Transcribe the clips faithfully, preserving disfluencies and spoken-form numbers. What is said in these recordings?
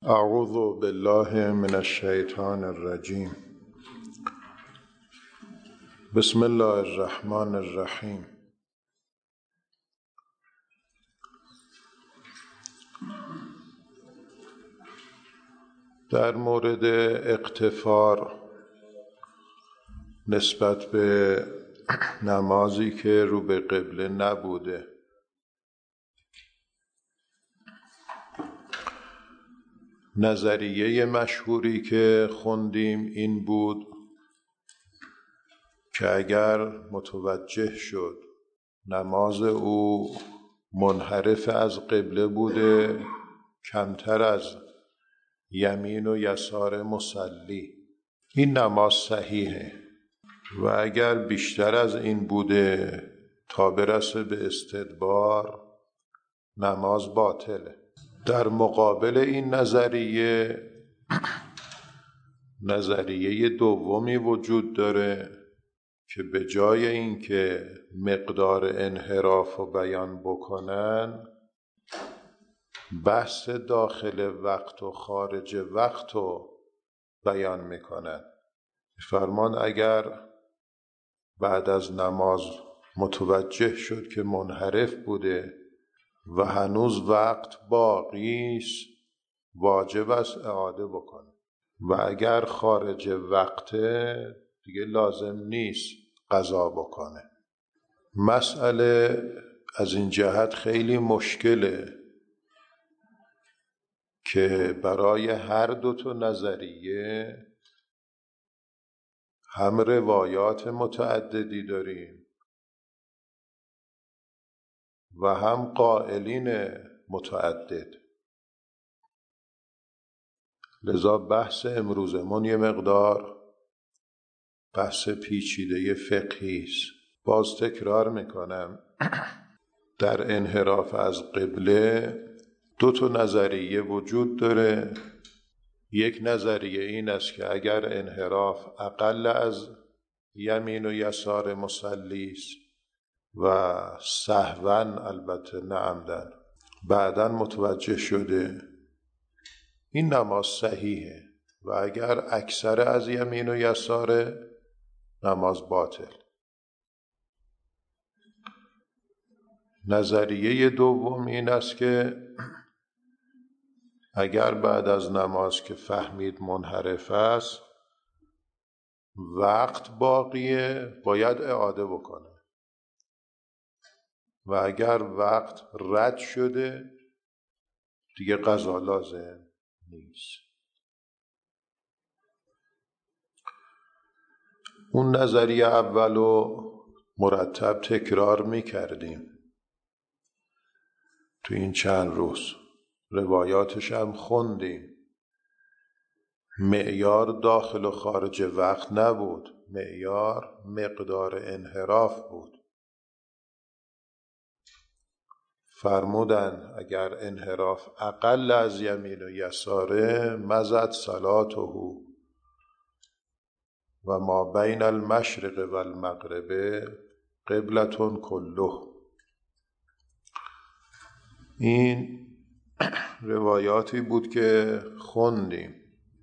اعوذ بالله من الشیطان الرجیم. بسم الله الرحمن الرحیم. در مورد اغتفار نسبت به نمازی که رو به قبله نبوده، نظریه مشهوری که خوندیم این بود که اگر متوجه شد نماز او منحرف از قبله بوده، کمتر از یمین و یسار مصلی، این نماز صحیحه، و اگر بیشتر از این بوده تا برسه به استدبار، نماز باطله. در مقابل این نظریه نظریه دومی وجود داره که به جای اینکه مقدار انحراف رو بیان بکنن، بحث داخل وقت و خارج وقت رو بیان میکنن. فرمان اگر بعد از نماز متوجه شد که منحرف بوده و هنوز وقت باقی است، واجب است اعاده بکنه، و اگر خارج وقته دیگه لازم نیست قضا بکنه. مسئله از این جهت خیلی مشکله که برای هر دو تا نظریه هم روایات متعددی داریم و هم قائلین متعدد. لذا بحث امروزمون یه مقدار بحث پیچیده فقهی است. باز تکرار میکنم، در انحراف از قبله دو تا نظریه وجود داره. یک نظریه این است که اگر انحراف اقل از یمین و یسار مصلی است و سهواً، البته نه عمدن، بعداً متوجه شده، این نماز صحیحه، و اگر اکثر از یمین و یسار، نماز باطل. نظریه دوم این است که اگر بعد از نماز که فهمید منحرف است وقت باقیه، باید اعاده بکنه، و اگر وقت رد شده دیگه قضا لازم نیست. اون نظریه اولو مرتب تکرار میکردیم تو این چند روز، روایاتش هم خوندیم. معیار داخل و خارج وقت نبود، معیار مقدار انحراف بود. فرمودن اگر انحراف اقل از یمین و یساره، مزد صلاته و ما بین المشرق و المغرب قبلتون کله. این روایاتی بود که خوندیم.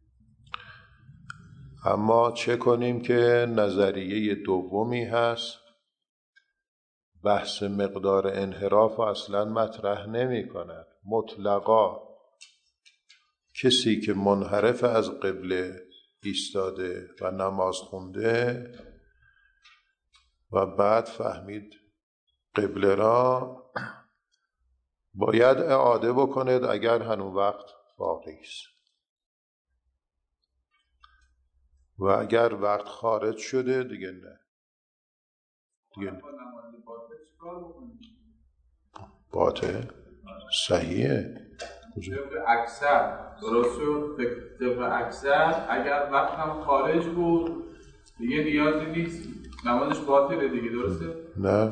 اما چه کنیم که نظریه دومی هست، بحث مقدار انحراف اصلا مطرح نمی کند. مطلقا کسی که منحرف از قبله ایستاده و نماز خونده و بعد فهمید قبله را، باید اعاده بکند اگر هنوز وقت باقی است، و اگر وقت خارج شده دیگه نه. دیگه نه. باطل صحیحه. طبق اکثر درست شد. طبق اکثر اگر وقت هم خارج بود دیگه نیازی نیست، نمازش باطله دیگه، درسته؟ نه،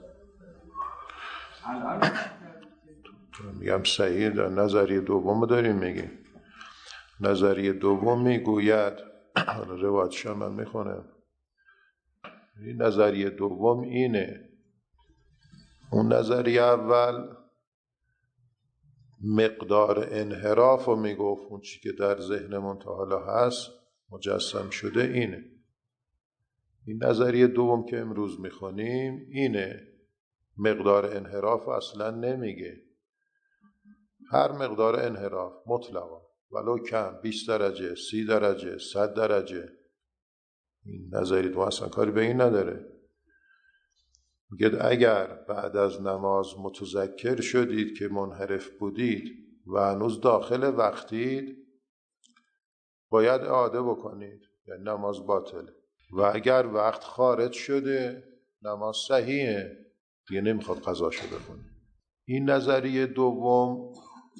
میگم صحیح. در نظریه دوم داریم میگیم. نظریه دوم میگوید، روایتش من میخونم، این نظریه دوم اینه. اون نظریه اول مقدار انحراف رو میگفت، اون چی که در ذهنمون تا حالا هست مجسم شده اینه. این نظریه دوم که امروز میخونیم اینه، مقدار انحراف اصلا نمیگه. هر مقدار انحراف مطلقا ولو کم، بیست درجه، سی درجه، صد درجه، این نظریه دو اصلا کاری به این نداره. میگه اگر بعد از نماز متذکر شدید که منحرف بودید و هنوز داخل وقتید، باید اعاده بکنید، یعنی نماز باطله. و اگر وقت خارج شده نماز صحیحه، دیگه نمیخواد قضاشو بکنید. این نظریه دوم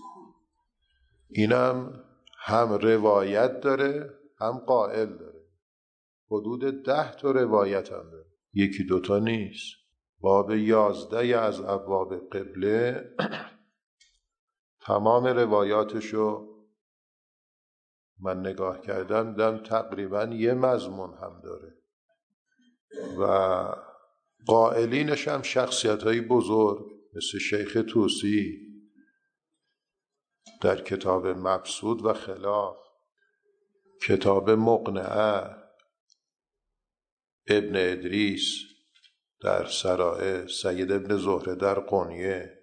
اینم هم روایت داره هم قائل داره، حدود ده تا روایت هم داره، یکی دوتا نیست. باب یازده از ابواب قبله تمام روایاتشو من نگاه کردم، دیدم تقریبا یه مضمون هم داره و قائلینش هم شخصیت‌های بزرگ مثل شیخ طوسی در کتاب مبسوط و خلاف، کتاب مقنعه، ابن ادریس در سرائع، سید ابن زهره در قنیه،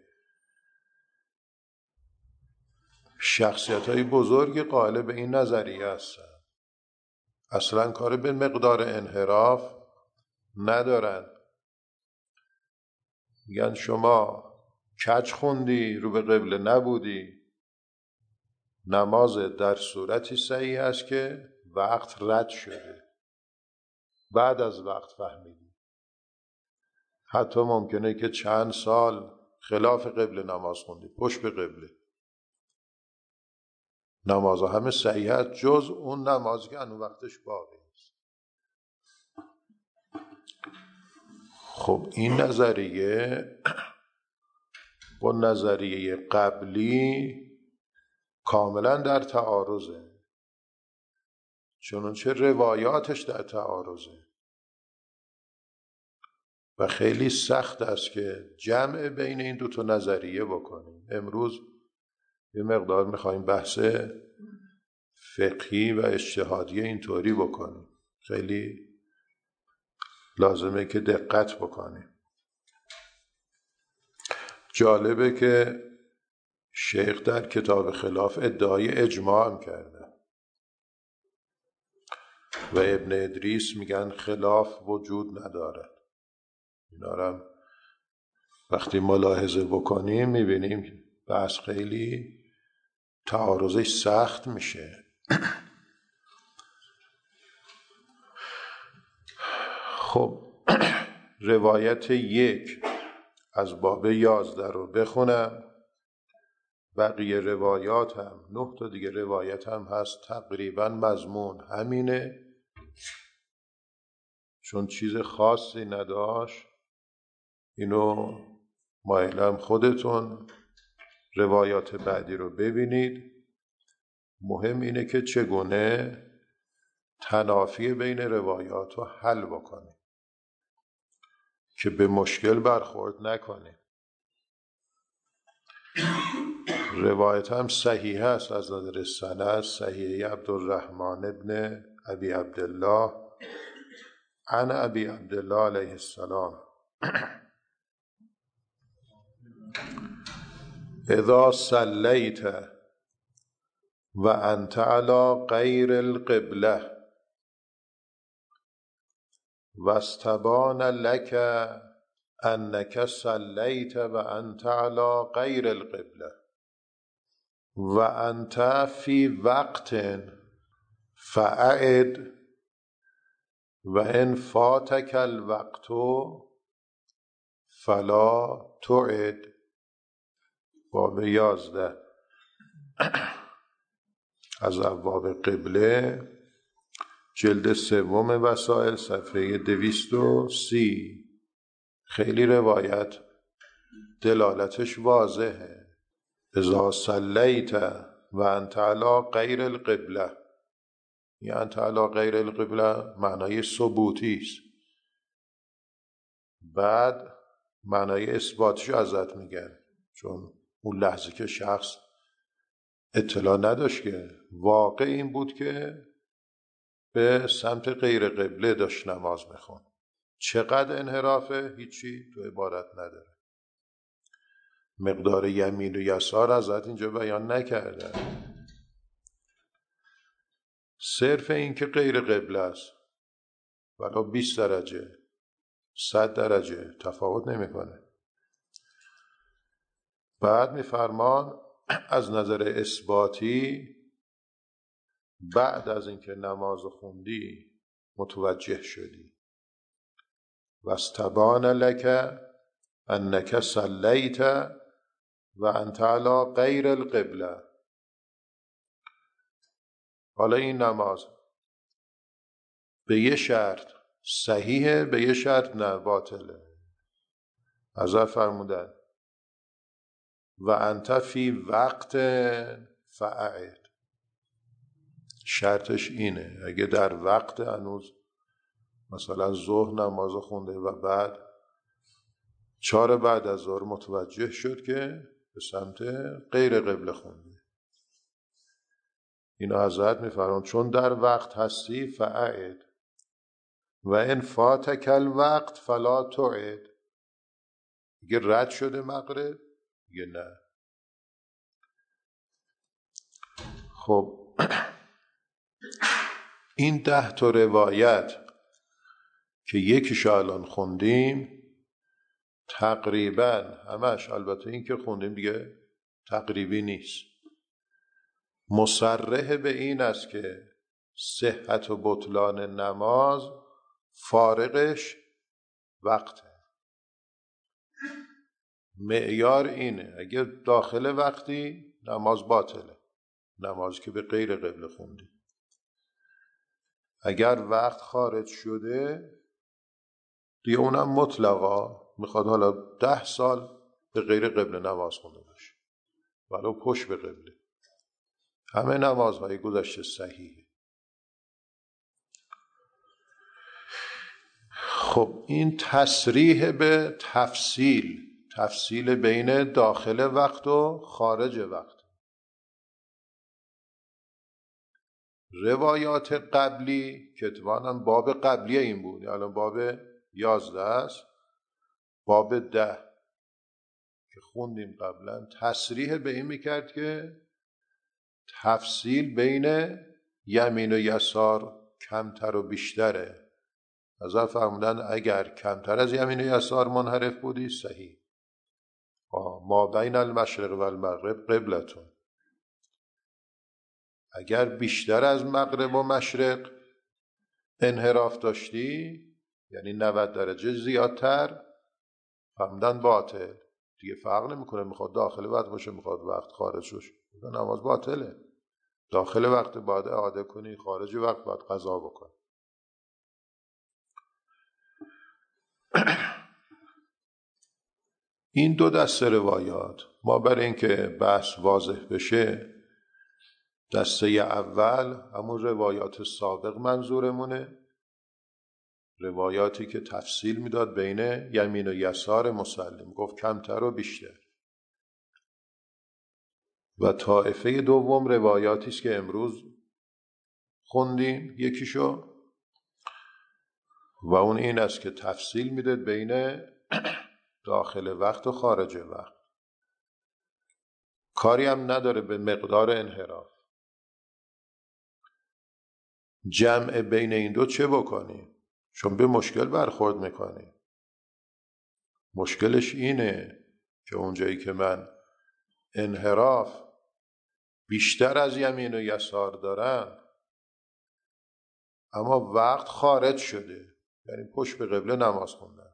شخصیت‌های بزرگ قائل به این نظریه هستن، اصلا کار به مقدار انحراف ندارن. میگن شما کج خوندی، رو به قبله نبودی، نماز در صورتی صحیح است که وقت رد شده، بعد از وقت فهمیدی. حتی ممکنه که چند سال خلاف قبله نماز خوندی، پشت به قبله، نمازها همه صحیح است جز اون نمازی که اون وقتش باقی است. خب این نظریه با نظریه قبلی کاملا در تعارضه، چنانچه روایاتش در تعارضه و خیلی سخت است که جمع بین این دو تا نظریه بکنیم. امروز یه مقدار میخوایم بحث فقهی و اجتهادی اینطوری بکنیم، خیلی لازمه که دقت بکنیم. جالبه که شیخ در کتاب خلاف ادعای اجماع هم کرده و ابن ادریس میگن خلاف وجود نداره. اینا رو وقتی ملاحظه بکنیم میبینیم بحث خیلی تعارضش سخت میشه. خب روایت یک از باب یازده رو بخونم، بقیه روایات هم نه تا دیگه روایت هم هست، تقریبا مضمون همینه، چون چیز خاصی نداشت. اینو مایلم خودتون روایات بعدی رو ببینید. مهم اینه که چگونه تنافی بین روایات رو حل بکنید که به مشکل برخورد نکنید. روایت هم صحیح است از نظر سند، صحیح عبدالرحمن ابن ابی عبدالله عن ابی عبدالله علیه السلام اذا صلیت و انت علی غیر القبله واستبان لك انک صلیت و انت علی غیر القبله و انت فی وقت فاعد و ان فاتک الوقت فلا تعد. باب یازده از ابواب قبله، جلد سوم وسائل، صفحه دویست و سی. خیلی روایت دلالتش واضحه. اذا صلیت و انت علی غیر القبله، یعنی انت علی غیر القبله معنای ثبوتی است، بعد معنای اثباتش ازت میگن، چون اون لحظه که شخص اطلاع نداشت که واقع این بود که به سمت غیر قبله داشت نماز میخوند. چقدر انحرافه؟ هیچی تو عبارت نداره. مقدار یمین و یسار حضرت اینجا بیان نکرده. صرف این که غیر قبله است ولو بیست درجه صد درجه تفاوت نمیکنه. بعد میفرمان از نظر اثباتی بعد از اینکه نماز خوندی متوجه شدی واستبان لک انک صلیت و انت علی غیر القبله. حالا این نماز به یه شرط صحیحه، به یه شرط نه باطله. حضرت فرمودن و انت فی وقت فاعد. شرطش اینه اگه در وقت هنوز مثلا ظهر نماز خونده و بعد چهار بعد از ظهر متوجه شد که به سمت غیر قبله خونده، اینو حضرت میفرمون چون در وقت هستی فاعد و ان فاتک الوقت فلا تعد. اگه رد شده مغرب دیگه نه. خب این ده تا روایت که یکیش الان خوندیم تقریبا همش، البته این که خوندیم دیگه تقریبی نیست، مصرح به این است که صحت و بطلان نماز فارقش وقته. معیار اینه اگه داخل وقتی نماز باطله، نماز که به غیر قبله خوندی. اگر وقت خارج شده دیگه اونم مطلقا میخواد حالا ده سال به غیر قبله نماز خونده باشه ولو پشت به قبله، همه نمازهای گذشته صحیحه. خب این تصریح به تفصیل، تفصیل بین داخل وقت و خارج وقت. روایات قبلی که اتفاقاً باب قبلی این بود، الان باب یازده است، باب ده که خوندیم قبلا تصریح به این میکرد که تفصیل بین یمین و یسار کمتر و بیشتره. حضرت فرمودن اگر کمتر از یمین و یسار منحرف بودی صحیح. ما بین المشرق و المغرب قبلتون. اگر بیشتر از مغرب و مشرق انحراف داشتی یعنی نود درجه زیادتر، فرمودن باطل. دیگه فرق نمیکنه میخواد داخل وقت باشه میخواد وقت خارج باشه، نماز باطله. داخل وقت باید اعاده کنی، خارج وقت باید قضا بکنی. این دو دسته روایات ما برای اینکه بحث واضح بشه دسته اول همون روایات سابق منظورمونه، روایاتی که تفصیل میداد بین یمین و یسار مسلم، گفت کمتر و بیشتر. و طایفه دوم روایاتی است که امروز خوندیم یکیشو، و اون این است که تفصیل میداد بین داخل وقت و خارج وقت. کاری هم نداره به مقدار انحراف. جمع بین این دو چه بکنیم؟ چون به مشکل برخورد میکنیم. مشکلش اینه که اونجایی که من انحراف بیشتر از یمین و یسار دارم اما وقت خارج شده، یعنی پشت به قبله نماز خوندم.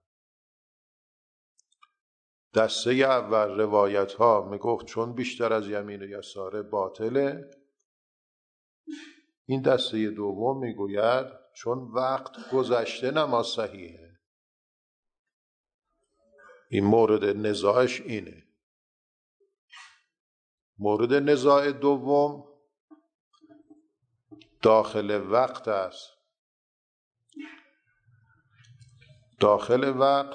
دسته اول روایت ها میگفت چون بیشتر از یمین و یسار باطله. این دسته دوم میگوید چون وقت گذشته نماز صحیحه. این مورد نزاعش اینه. مورد نزاع دوم داخل وقت است. داخل وقت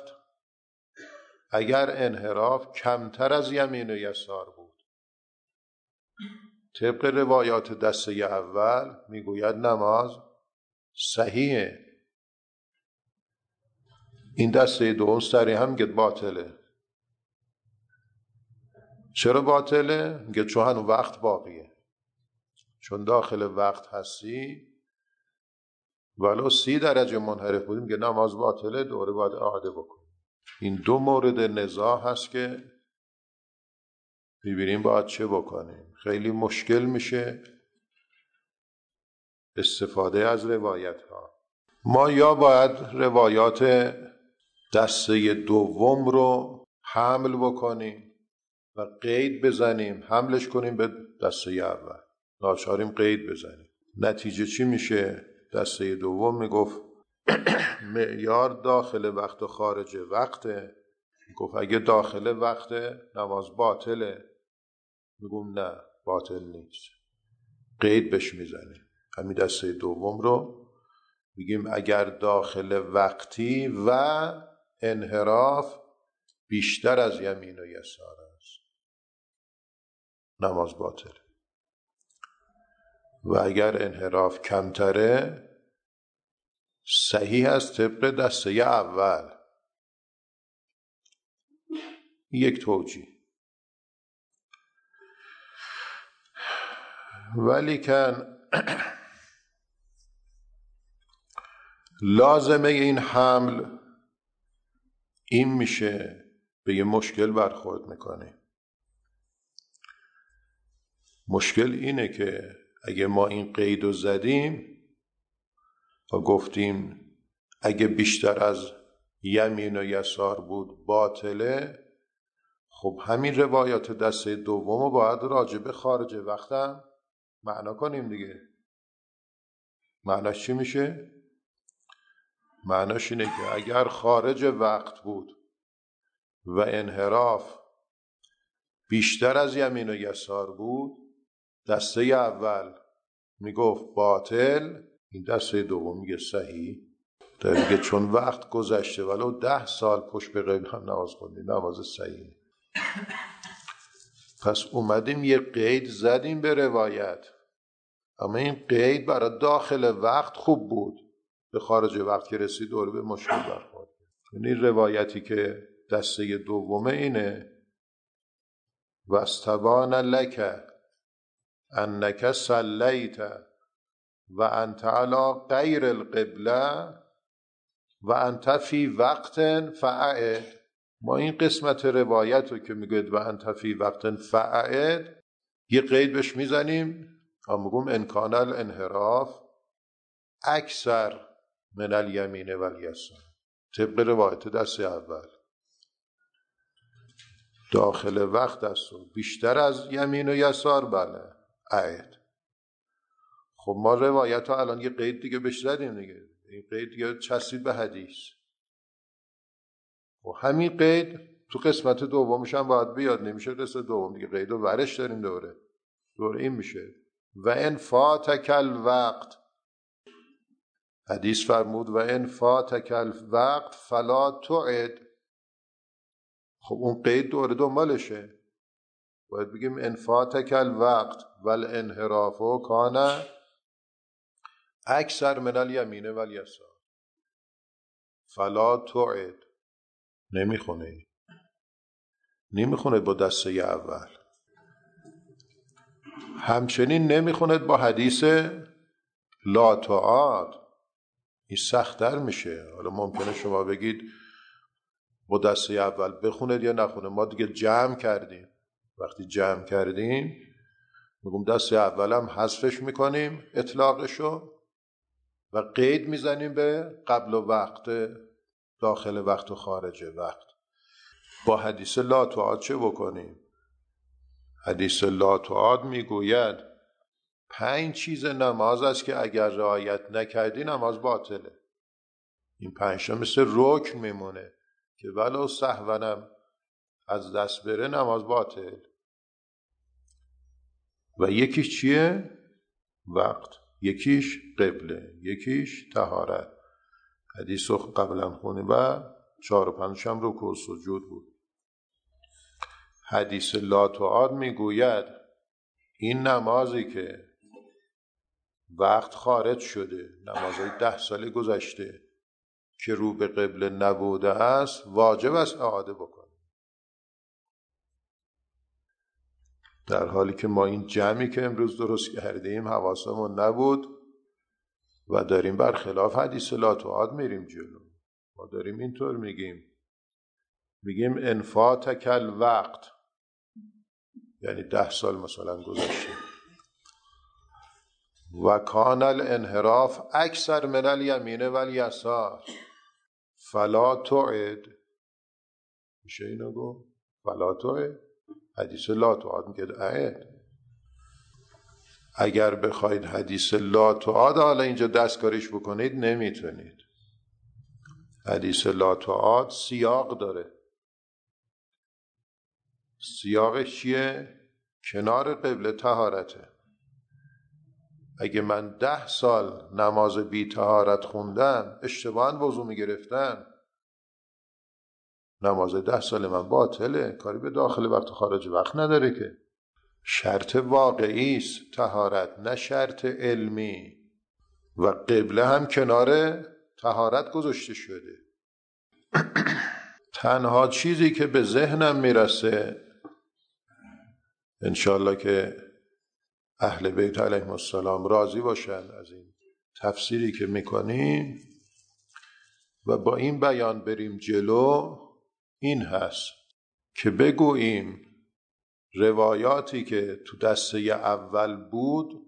اگر انحراف کمتر از یمین و یسار بود طبق روایات دسته اول میگوید نماز صحیحه. این دسته دوم سریع هم میگه باطله. چرا باطله؟ میگه چون هنوز وقت باقیه، چون داخل وقت هستی ولو سی درجه منحرف بودیم میگه نماز باطله، دوره باید اعاده بکن. این دو مورد نزاع هست که میبینیم باید چه بکنیم. خیلی مشکل میشه استفاده از روایت ها. ما یا باید روایات دسته دوم رو حمل بکنیم و قید بزنیم، حملش کنیم به دسته اول، ناچاریم قید بزنیم. نتیجه چی میشه؟ دسته دوم میگفت معیار داخل وقت و خارج وقته. میگفت اگه داخل وقت نماز باطله، میگم نه باطل نیست، قید بش میزنیم. همین دسته دوم رو میگیم اگر داخل وقتی و انحراف بیشتر از یمین و یسار است نماز باطله، و اگر انحراف کمتره صحیح است طبق دسته اول. یک توجیه. ولیکن لازمه این حمل این میشه به یه مشکل برخورد میکنه. مشکل اینه که اگه ما این قید رو زدیم و گفتیم اگه بیشتر از یمین و یسار بود باطله، خب همین روایات دسته دوم رو باید راجع به خارج وقتم معنا کنیم دیگه. معناش چی میشه؟ معناش اینه که اگر خارج وقت بود و انحراف بیشتر از یمین و یسار بود، دسته اول میگفت باطل، این دسته دوم میگه صحیح. دیگه چون وقت گذشته ولو ده سال پشت به قبل هم نماز خوندیم، نماز صحیح. پس اومدیم یه قید زدیم به روایت، اما این قید برای داخل وقت خوب بود، به خارج وقت که رسید دوره به مشکل برخورد. این روایتی که دسته دومه اینه واستبان لک انک صلیت و انت علی غیر القبله و انت فی وقت فاعد. ما این قسمت روایت رو که میگوید و انت فی وقت فاعد یه قید بهش میزنیم و میگم انکان الانحراف اکثر من الیمین و الیسار، طبق روایت دست اول داخل وقت است و بیشتر از یمین و یسار بله اعد. خب ما روایت ها الان یه قید دیگه بهش زدیم دیگه، این قید دیگه چسبید به حدیث و همین قید تو قسمت دومش هم باید بیاد. نمیشه قسمت دوم دیگه قید و ورش داریم دوره دوره این میشه و ان فاتک الوقت. حدیث فرمود و ان فاتک الوقت فلا تعد. خب اون قید دوره دنبالشه، باید بگیم ان فاتک الوقت والانحراف کان اکثر من الیمین و الیسار فلا تعد. نمیخونه نمیخونه با دسته اول. همچنین نمیخونه با حدیث لا تعاد، این سخت‌تر میشه. حالا ممکنه شما بگید با دسته اول بخونید یا نخونه، ما دیگه جمع کردیم. وقتی جمع کردیم میگم دسته اولم حذفش میکنیم اطلاقشو و قید میزنیم به قبل و وقت، داخل وقت و خارج وقت. با حدیث لا تعاد چه بکنیم؟ حدیث لا تعاد میگوید پنج چیز نماز است که اگر رعایت نکردی نماز باطله. این پنج تا مثل رکن میمونه که ولو سهونم از دست بره نماز باطل. و یکیش چیه؟ وقت. یکیش قبله، یکیش طهارت. حدیث رو قبلا خونیم و چهار و پنجش هم رکوع و سجود بود. حدیث لا تعاد میگوید این نمازی که وقت خارج شده، نمازهای ده سال گذشته که رو به قبله نبوده است، واجب است اعاده بکنه. در حالی که ما این جمعی که امروز درست کردیم حواسمون نبود و داریم برخلاف حدیث لا تعاد میریم جلو. ما داریم اینطور میگیم میگیم انفاتک الوقت، یعنی ده سال مثلا گذشته، و کان الانحراف اکثر من الیمین و الیسار فلا تعد. میشه اینو گو؟ فلا تعد. حدیث لا تعاد میگه اعد. اگر بخواید حدیث لا تعاد حالا اینجا دستکاریش بکنید نمیتونید. حدیث لا تعاد سیاق داره. سیاقش چیه؟ کنار قبله طهارته. اگه من ده سال نماز بی طهارت خوندم، اشتباهاً وضو میگرفتم، نماز ده سال من باطله، کاری به داخل وقت خارج وقت نداره. که شرط واقعی است طهارت، نه شرط علمی. و قبله هم کنار طهارت گذاشته شده. تنها چیزی که به ذهنم میرسه، انشالله که اهل بیت علیهم السلام راضی باشن از این تفسیری که میکنیم و با این بیان بریم جلو، این هست که بگوییم روایاتی که تو دسته اول بود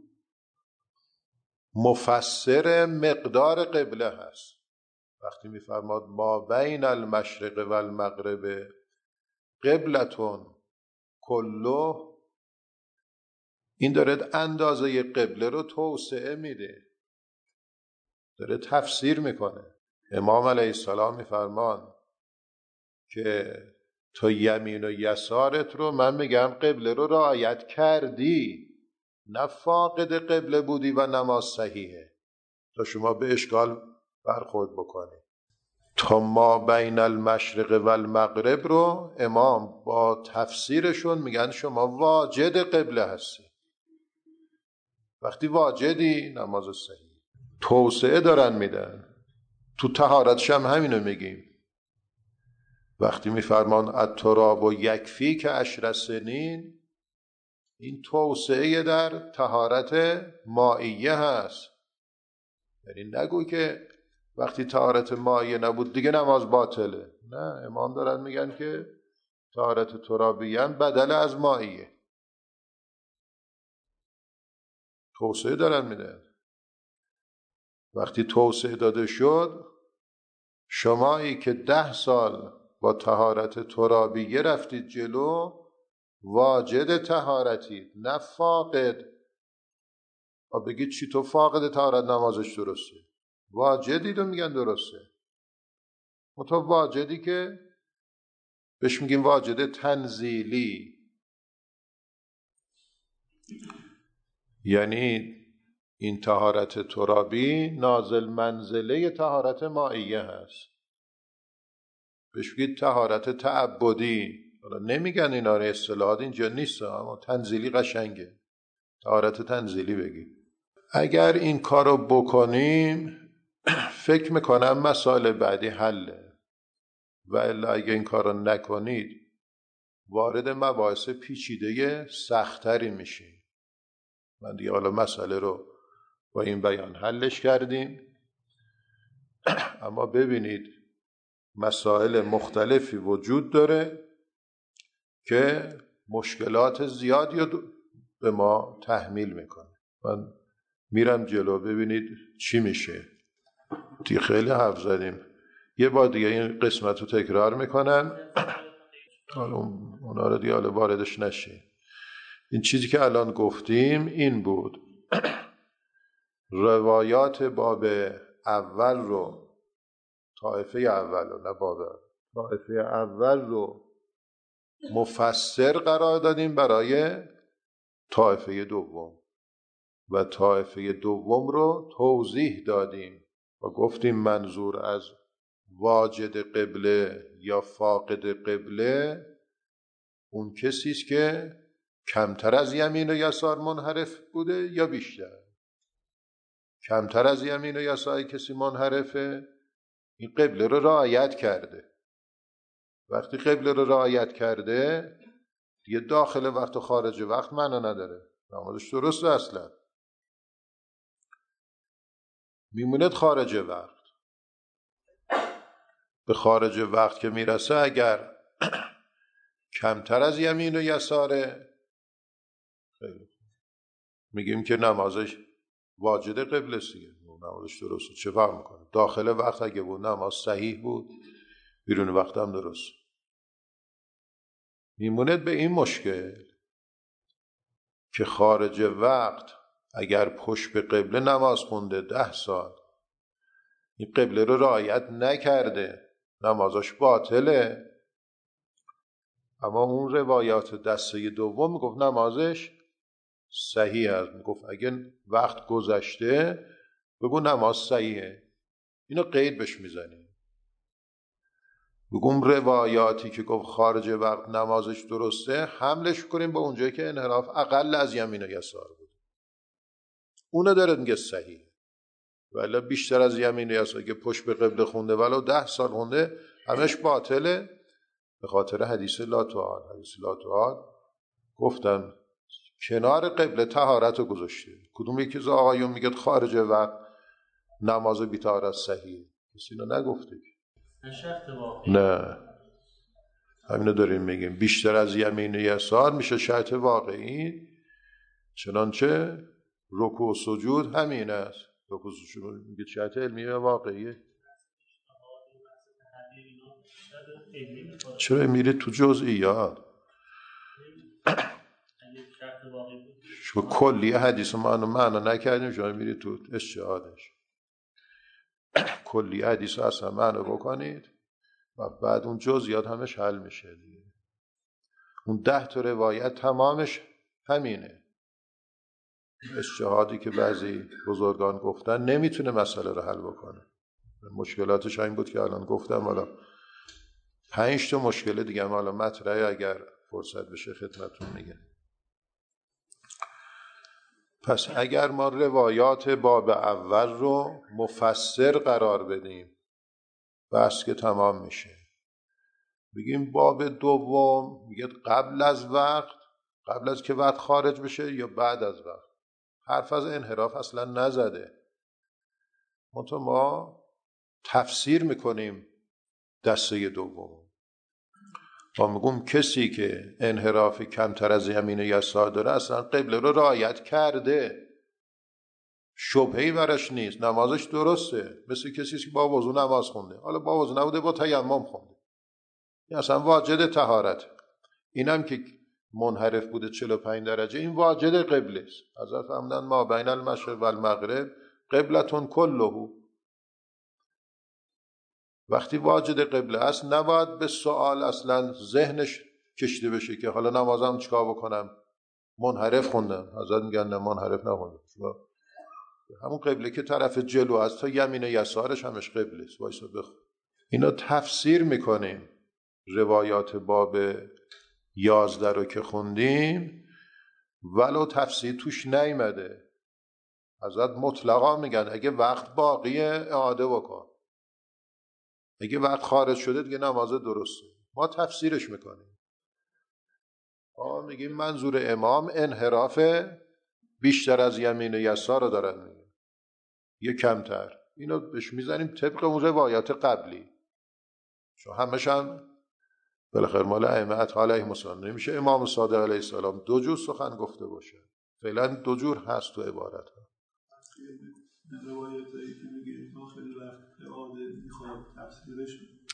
مفسر مقدار قبله هست. وقتی میفرماد ما بین المشرق و المغرب قبلتون کله، این داره اندازه قبله رو توسعه میده، داره تفسیر میکنه. امام علیه السلام میفرمان که تو یمین و یسارت رو، من میگم قبله رو رعایت کردی، نه فاقد قبله بودی و نماز صحیحه تا شما به اشکال برخورد بکنی. تا ما بین المشرق و المغرب رو امام با تفسیرشون میگن شما واجد قبله هستی. وقتی واجدی نماز صحیح. توسعه دارن میدن. تو طهارتش هم همینو میگیم. وقتی میفرمان التراب و یکفی که عشر سنین، این توسعه در طهارت مائیه هست. یعنی نگو که وقتی طهارت مائیه نبود دیگه نماز باطله. نه، امام دارن میگن که طهارت ترابیه هم بدل از مائیه. توسعه دارن میدن. وقتی توسعه داده شد، شمایی که ده سال با طهارت ترابیه رفتید جلو، واجد طهارتید، نه فاقد. و بگید چی تو فاقد طهارت نمازش درسته؟ واجدید و میگن درسته. تو واجدی که بهش میگیم واجد تنزیلی، یعنی این طهارت ترابی نازل منزله طهارت مائیه هست. بهش بگید طهارت تعبدی. حالا نمیگن اینا رو، اصطلاحات اینجا نیست، اما تنزیلی قشنگه. طهارت تنزیلی بگید. اگر این کارو بکنیم فکر میکنم مسائل بعدی حله، و الا اگه این کارو نکنید وارد مباحث پیچیده سختری میشیم. من دیگه حالا مسئله رو با این بیان حلش کردیم، اما ببینید مسائل مختلفی وجود داره که مشکلات زیادی رو به ما تحمیل میکنه. من میرم جلو ببینید چی میشه. دیگه خیلی حرف زدیم، یه بار دیگه این قسمت رو تکرار میکنم، حالا اونا رو دیگه حالا واردش نشه. این چیزی که الان گفتیم این بود. روایات باب اول رو، طایفه اول رو، نه باب اول، طایفه اول رو مفسر قرار دادیم برای طایفه دوم، و طایفه دوم رو توضیح دادیم و گفتیم منظور از واجد قبله یا فاقد قبله اون کسی است که کمتر از یمین و یسار منحرف بوده یا بیشتر؟ کمتر از یمین و یسار کسی منحرفه، این قبله رو رعایت کرده. وقتی قبله رو رعایت کرده دیگه داخل وقت و خارج وقت معنا نداره، نمازش درسته. اصلا میموند خارج وقت. به خارج وقت که میرسه اگر کمتر از یمین و یساره میگیم که نمازش واجد قبله سیه، نمازش درسته. چه فرق میکنه؟ داخل وقت اگه بود نماز صحیح بود، بیرون وقت هم درست. میموند به این مشکل که خارج وقت اگر پشت به قبله نماز خونده ده سال، این قبله رو رعایت نکرده، نمازش باطله. اما اون روایات دسته دوم میگفت نمازش صحیح است. میگفت اگه وقت گذشته بگو نماز صحیحه، اینو قید بش میزنیم. بگم روایاتی که گفت خارج وقت نمازش درسته حملش کنیم به اونجایی که انحراف اقل از یمین و یسار بود، اونو داره میگه صحیح. ولی بیشتر از یمین و یسار که پشت به قبله خونده ولو ده سال خونده همش باطله، به خاطر حدیث لا تعال. حدیث لا تعال گفتن کنار قبله طهارت رو گذاشته. کدوم یکی از آقایون میگه خارج وقت نماز بی طهارت صحیح؟ کسی اینو نگفته. نه، همینو داریم میگیم. بیشتر از یمین و یسار میشه شرط واقعی، چنانچه رکوع و سجود همین است. رکوع و سجود میگه شرط علمی و واقعیه. چرا میری تو جزئیات؟ شما کلی حدیث ما رو معنا نکردیم، شما میری تو استشهادش. کلی حدیث اصلا معنا بکنید و بعد اون جزئیات همش حل میشه دیگه. اون ده تا روایت تمامش همینه. استشهادی که بعضی بزرگان گفتن نمیتونه مسئله رو حل بکنه. مشکلاتش این بود که الان گفتم. حالا پنج تا مشکل دیگه هم حالا مطرحه، اگر فرصت بشه خدمتتون میگم. پس اگر ما روایات باب اول رو مفسر قرار بدیم بس که تمام میشه. بگیم باب دوم میگه قبل از وقت، قبل از که وقت خارج بشه یا بعد از وقت، حرف از انحراف اصلا نزده. منتها ما تفسیر میکنیم دسته دوم. ما میگم کسی که انحراف کمتر از یمین و یسار داره اصلا قبله رو رعایت کرده، شبهه‌ای برش نیست، نمازش درسته. مثل کسی که با وضو نماز خونده، حالا با وضو نبوده با تیمم خونده، این اصلا واجد طهارت. اینم که منحرف بوده چهل و پنج درجه، این واجد قبله است. حضرت فرمودن ما بین المشرق و المغرب قبلتون کله. وقتی واجد قبله است نباید به سوال اصلا ذهنش کشیده بشه که حالا نمازم چیکار بکنم، منحرف خوندم. حضرت میگن نه، منحرف نخوندم، همون قبله که طرف جلو است تا یمین و یسارش همش قبله است، وایسا بخون. اینا تفسیر میکنیم. روایات باب یازده رو که خوندیم ولو تفسیر توش نیامده، حضرت مطلقا میگن اگه وقت باقیه اعاده بکن، اگه وقت خارج شده دیگه نماز درسته. ما تفسیرش میکنیم. ما میگیم منظور امام انحراف بیشتر از یمین و یسار رو دارن میگن، یه کمتر. اینو بهش میزنیم طبق اون روایات قبلی، چون همش هم بالاخره مال ائمه علیهم السلام. نمیشه امام صادق علیه السلام دو جور سخن گفته باشه. فعلا دو جور هست تو عبارت ها. روایتایی که میگه داخل وقت اعاده میخواد تفسیرش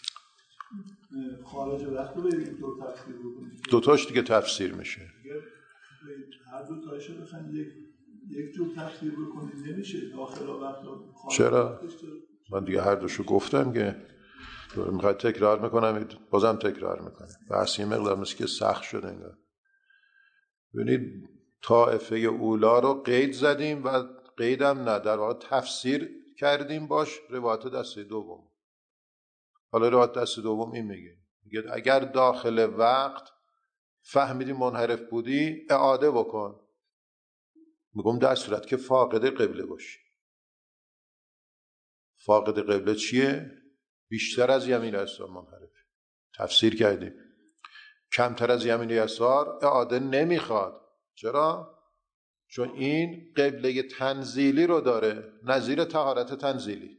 خارج وقت رو بریم تو تفسیر بکنیم، دوتاش دیگه تفسیر میشه. هر دو تایشو بخوایم یک یک جور تفسیر بکنیم نمیشه داخل وقت و خارج. چرا؟ من دیگه هر دوشو گفتم که میخواد تکرار میکنم، بازم تکرار میکنم. بحث یه مقدار مثل که سخت شده انگار. ببینید طائفه اولا رو قید زدیم و قیدم نه، در واقع تفسیر کردیم باش روایت دسته دوم. حالا روایت دسته دوم این میگه، میگه اگر داخل وقت فهمیدی منحرف بودی اعاده بکن. میگم در صورت که فاقد قبله باشی. فاقد قبله چیه؟ بیشتر از یمین و یسار منحرف. تفسیر کردیم کمتر از یمین و یسار اعاده نمیخواد. چرا؟ چون این قبله تنزیلی رو داره، نظیر طهارت تنزیلی.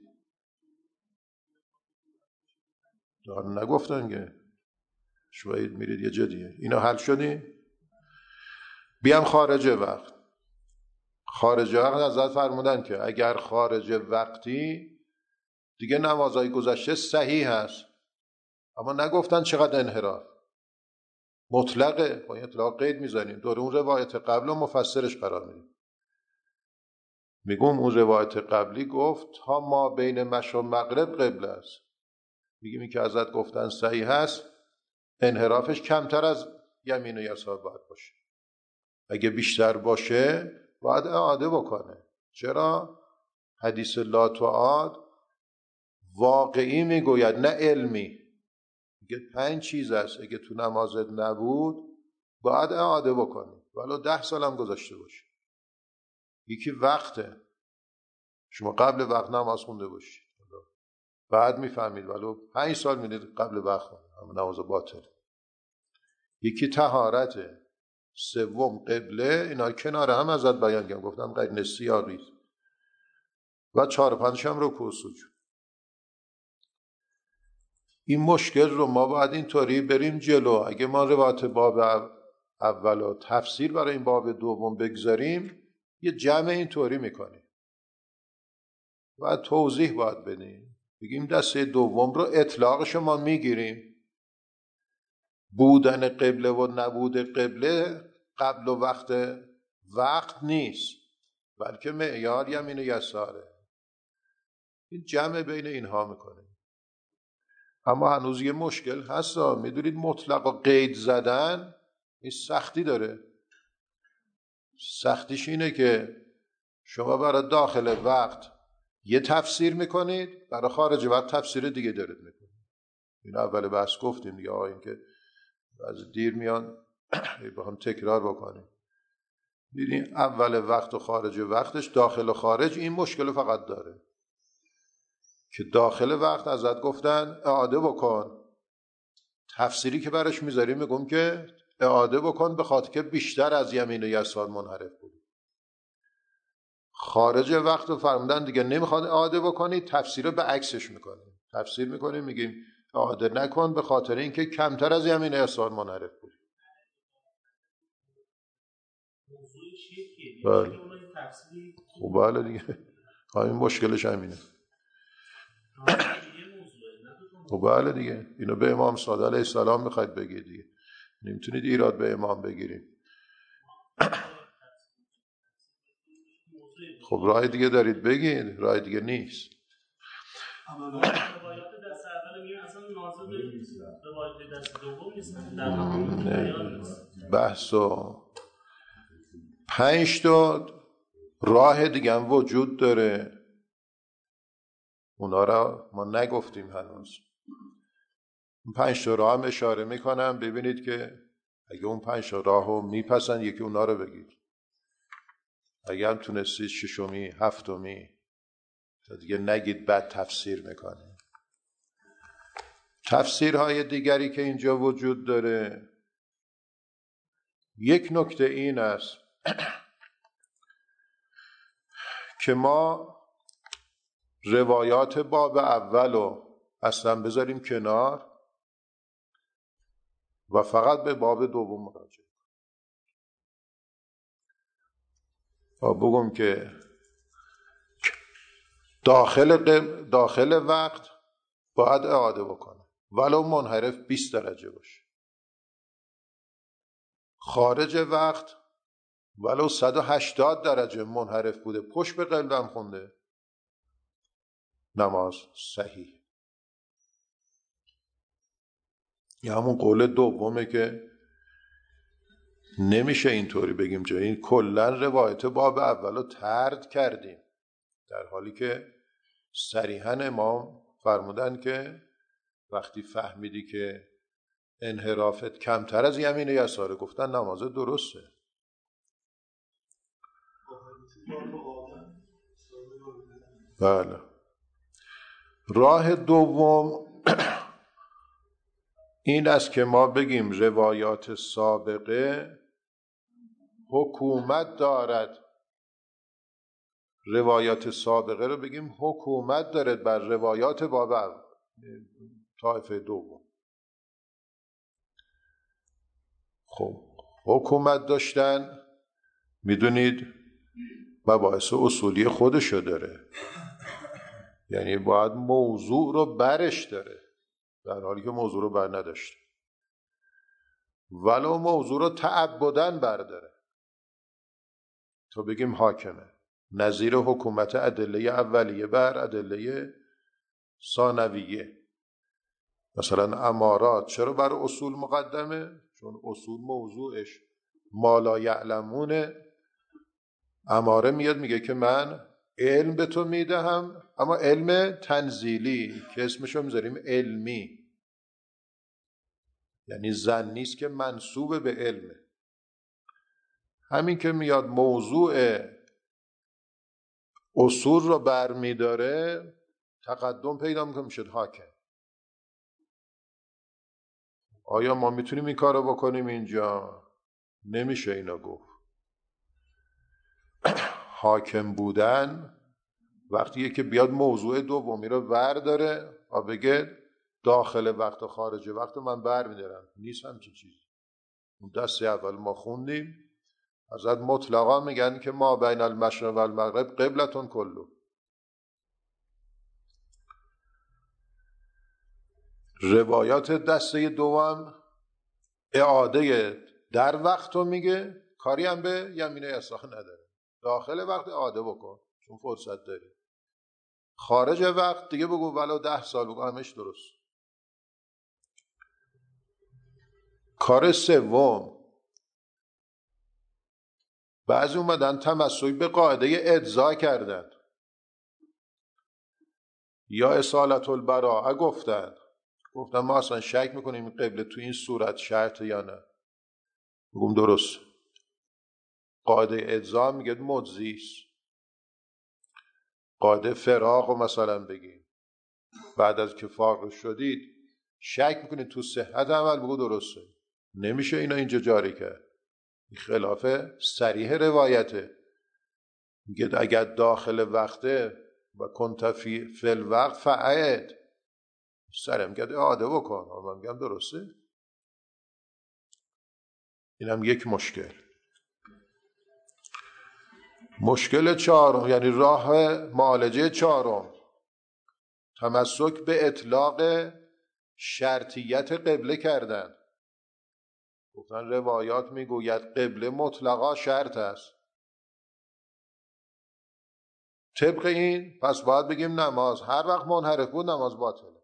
دار نگفتن که شوید میرید یه جدیه. اینا حل شدی؟ بیام خارج وقت. خارج وقت حضرت فرمودن که اگر خارج وقتی دیگه نمازهای گذشته صحیح هست، اما نگفتن چقدر انحراف. مطلقه، با اطلاق قید میزنیم. دور اون روایت قبل و مفسرش قرار میدیم. میگم اون روایت قبلی گفت تا ما بین مشرق و مغرب قبله است. میگیم این که حضرت گفتن صحیح هست، انحرافش کمتر از یمین و یسار باید باشه. اگه بیشتر باشه باید اعاده بکنه. چرا؟ حدیث لا تعاد واقعی میگوید نه علمی. میگه پنج چیز است اگه تو نمازت نبود باید اعاده بکنی ولو ده سال هم گذاشته باشه. یکی وقته، شما قبل وقت نماز خونده باشید بعد میفهمید ولو پنج سال میدید قبل وقت هم نماز باطل. یکی طهارته، سوم قبله. اینا کنار هم ازت بیان کردم، گفتم قید سیاقی و چهار پنجش هم رکوع و سجود. این مشکل رو ما باید اینطوری بریم جلو. اگه ما روایت باب اول و تفسیر برای این باب دوم بگذاریم یه جمع اینطوری میکنیم و توضیح باید بدیم. بگیم دسته دوم رو اطلاقش ما میگیریم. بودن قبله و نبود قبله قبل و وقت وقت نیست، بلکه معیار یمین و یساره. این جمع بین اینها میکنه. اما هنوز یه مشکل هست. میدونید مطلق و قید زدن این سختی داره. سختیش اینه که شما برای داخل وقت یه تفسیر میکنید، برای خارج وقت تفسیر دیگه دارید میکنید. این اول بحث گفتیم دیگه. آقا این که از دیر میان بخوام تکرار بکنیم. دیدین اول وقت و خارج وقتش، داخل و خارج این مشکل فقط داره که داخل وقت ازت گفتن اعاده بکن. تفسیری که برش میذاریم میگم که اعاده بکن به خاطر که بیشتر از یمین و یسار منحرف بود. خارج وقت رو فرمودن دیگه نمیخواد اعاده بکنی، تفسیر رو به عکسش میکنیم. تفسیر میکنیم میگیم اعاده نکن به خاطر اینکه کمتر از یمین و یسار منحرف بود. بله. خب بله دیگه. این مشکلش همینه. خب بله دیگه. اینو به امام صادق علیه السلام میخواید بگید دیگه. نمیتونید ایراد به امام بگیریم. خب راه دیگه دارید بگید، راه دیگه نیست. بحث و پنج تا راه دیگه هم وجود داره، اونا را ما نگفتیم هنوز. اون پنج تا راه هم اشاره میکنم ببینید که اگه اون پنج تا راه رو میپسند یکی اونا رو بگید. اگه هم تونستید ششمی هفتمی تا دیگه نگید بعد تفسیر میکنید. تفسیرهای دیگری که اینجا وجود داره، یک نکته این است که ما روایات باب اول رو اصلا بذاریم کنار و فقط به باب دوم مراجعه و بگم که داخل داخل وقت باید اعاده بکنه ولو منحرف بیست درجه باشه. خارج وقت ولو صد و هشتاد درجه منحرف بوده پشت به قبله خونده، نماز صحیح. یا همون قول دومه که نمیشه اینطوری بگیم جایی این کلا روایت باب اولو طرد کردیم، در حالی که صریحاً امام فرمودن که وقتی فهمیدی که انحرافت کمتر از یمین یساره، گفتن نماز درسته. بله. راه دوم این است که ما بگیم روایات سابقه حکومت دارد، روایات سابقه رو بگیم حکومت دارد بر روایات باب طایفه دوم. خب حکومت داشتن میدونید مباحث اصولی خودشو داره، یعنی باید موضوع رو برش داره، در حالی که موضوع رو بر نداشته، ولو موضوع رو تعبداً برداره تا بگیم حاکمه. نظیر حکومت ادله اولیه بر ادله ثانویه. مثلا امارات چرا بر اصول مقدمه؟ چون اصول موضوعش ما لا یعلمونه. اماره میاد میگه که من علم به تو میدهم، اما علم تنزیلی که اسمشو میذاریم علمی، یعنی زن نیست که منسوب به علمه. همین که میاد موضوع اصول رو بر میداره تقدم پیدا میکنه، میشد حاکم. آیا ما میتونیم این کار رو بکنیم اینجا؟ نمیشه اینا گفت. حاکم بودن وقتیه که بیاد موضوع دومی رو برداره و بگه داخل وقت و خارج وقت من بر میدارم. نیست همچین چیزی. اون دست اول ما خوندیم حضرت مطلقا میگن که ما بین المشرق و المغرب قبلتون کلو. روایات دسته دوم اعاده در وقت رو میگه، کاری هم به یمین یسار نداره. داخل وقت اعاده بکن چون فرصت داری، خارج وقت دیگه بگو ولو ده سال بگو همش درست. کار سوم بعضی اومدن تمسک به قاعده اجزا کردن یا اصالت البراءه گفتن گفتن ما اصلا شک میکنیم قبله تو این صورت شرط یا نه. بگم درست. قاعده اجزا میگه مجزیست. قاعده فراق و مثلا بگیم بعد از که فارغ شدید شک میکنید تو صحت عمل، بگو درسته. نمیشه اینا اینجا جاری کرد، خلاف صریح روایته. میگه اگر داخل وقته و کنت فی فی الوقت فعید سرم میگه اعاده بکن، من میگم درسته. اینم یک مشکل. مشکل چهارم یعنی راه معالجه چهارم تمسک به اطلاق شرطیت قبله کردن. گفتن روایات میگوید قبله مطلقا شرط است. طبق این پس باید بگیم نماز هر وقت منحرف بود نماز باطله.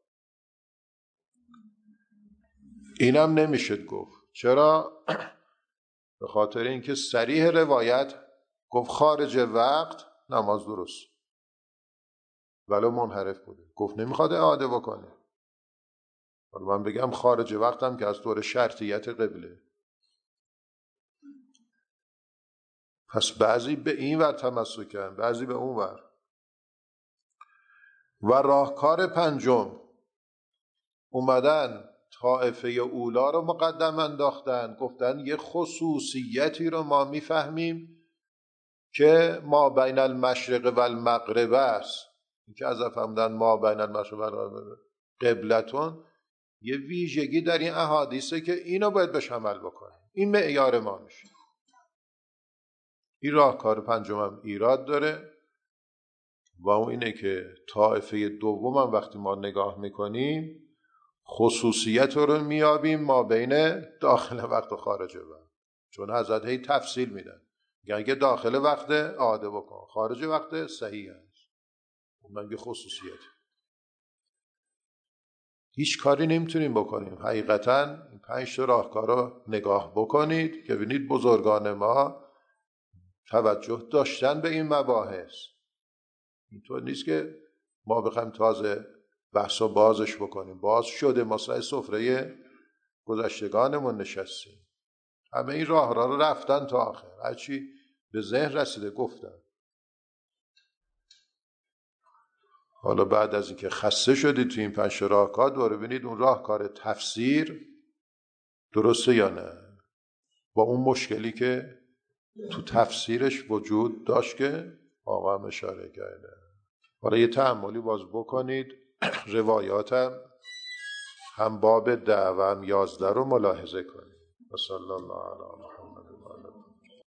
اینم نمیشه گفت. چرا؟ به خاطر اینکه صریح روایت گفت خارج وقت نماز درست ولو منحرف بوده. گفت نمیخواد اعاده بکنه. حالا من بگم خارج وقتم که از دور شرطیت قبله. پس بعضی به این ور تمسکن، بعضی به اون ور. و راهکار پنجم اومدن طائفه اولا رو مقدم انداختن، گفتن یه خصوصیتی رو ما میفهمیم که ما بین المشرق و المغرب است. این که از افهمدن ما بین المشرق و المغرب قبلتون یه ویژگی در این احادیثه که اینو باید بهش عمل بکنیم. این معیار ما میشه. این راهکار پنجمم ایراد داره و اون اینه که طائفه دومم وقتی ما نگاه میکنیم خصوصیت رو میابیم ما بین داخل وقت و خارج وقت. چون حضرت هی تفصیل میدن، اگه داخل وقت اعاده بکن، خارج وقت صحیح است. اون میگه خصوصیت. هیچ کاری نمیتونیم بکنیم. حقیقتا این پنج تا راهکار رو نگاه بکنید که ببینید بزرگان ما توجه داشتن به این مباحث. اینطور نیست که ما بخوایم تازه بحثا بازش بکنیم. باز شده مسئله سفره گذشتگانمون نشستیم. همه این راه را رو رفتن تا آخر، هرچی به ذهن رسیده گفتن. حالا بعد از اینکه خسته شدید تو این پنج راهکار، دوباره ببینید اون راهکار تفسیر درسته یا نه، با اون مشکلی که تو تفسیرش وجود داشت که آقا هم اشاره کرده. حالا یه تأملی باز بکنید، روایاتم هم باب ده و هم یازده رو ملاحظه کنید. و صلی الله علیه